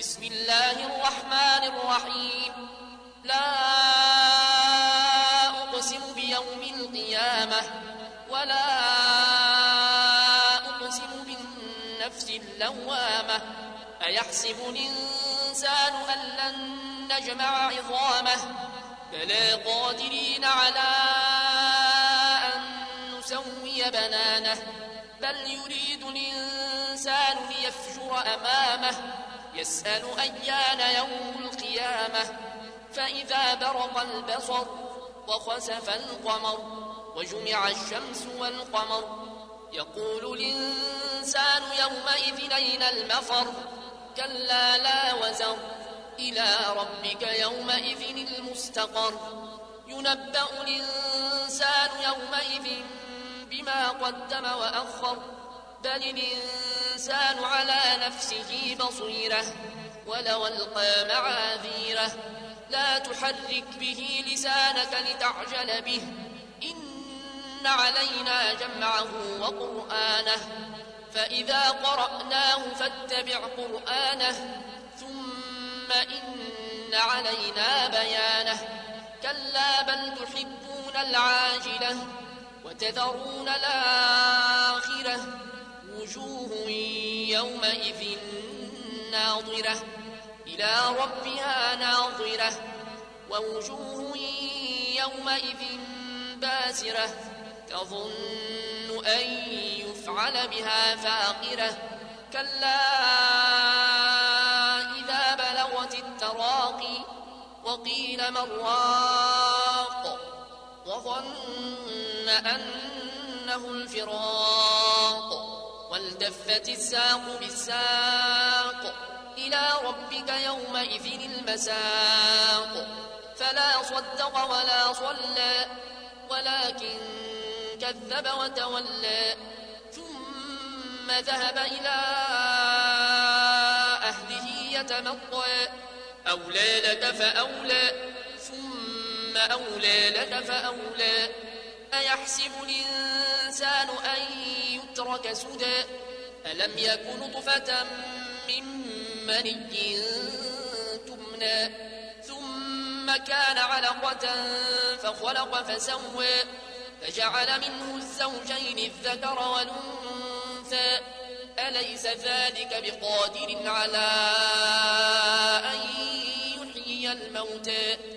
بسم الله الرحمن الرحيم لا أقسم بيوم القيامة ولا أقسم بالنفس اللوامة أيحسب الإنسان أن لن نجمع عظامه بلى قادرين على أن نسوي بنانه بل يريد الإنسان ليفجر أمامه يسأل أيان يوم القيامة فإذا برق البصر وخسف القمر وجمع الشمس والقمر يقول الإنسان يومئذ أين المفر كلا لا وزر إلى ربك يومئذ المستقر ينبأ الإنسان يومئذ بما قدم وأخر بل الإنسان على نفسه بصيرة ولو ألقى معاذيره لا تحرك به لسانك لتعجل به إن علينا جمعه وقرآنه فإذا قرأناه فاتبع قرآنه ثم إن علينا بيانه كلا بل تحبون العاجلة وتذرون الآخرة وجوه يومئذ ناظرة إلى ربها ناظرة ووجوه يومئذ باسرة تظن أن يفعل بها فاقرة كلا إذا بلغت التراقي وقيل من راق وظن أنه الفراق والتفت الساق بالساق إلى ربك يومئذ المساق فلا صدق ولا صلى ولكن كذب وتولى ثم ذهب إلى أهله يتمطى أولى لك فأولى ثم أولى لك فأولى أيحسب الإنسان أن يترك سدى ألم يكن نطفة من مني تمنى ثم كان علقة فخلق فسوى فجعل منه الزوجين الذكر والأنثى أليس ذلك بقادر على أن يحيي الموتى